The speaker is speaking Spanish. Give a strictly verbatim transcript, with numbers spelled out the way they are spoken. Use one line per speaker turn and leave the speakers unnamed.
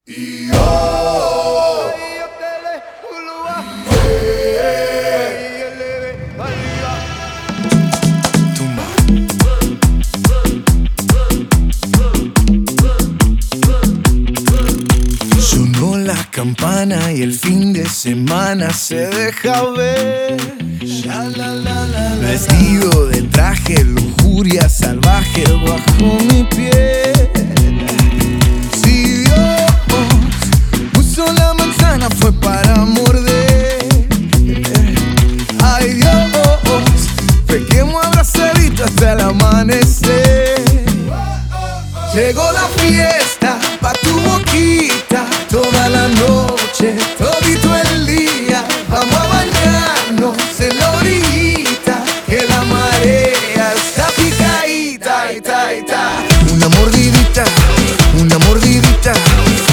Sonó la campana y el fin de semana se deja ver. Vestido de traje, lujuria salvaje bajo mi piel.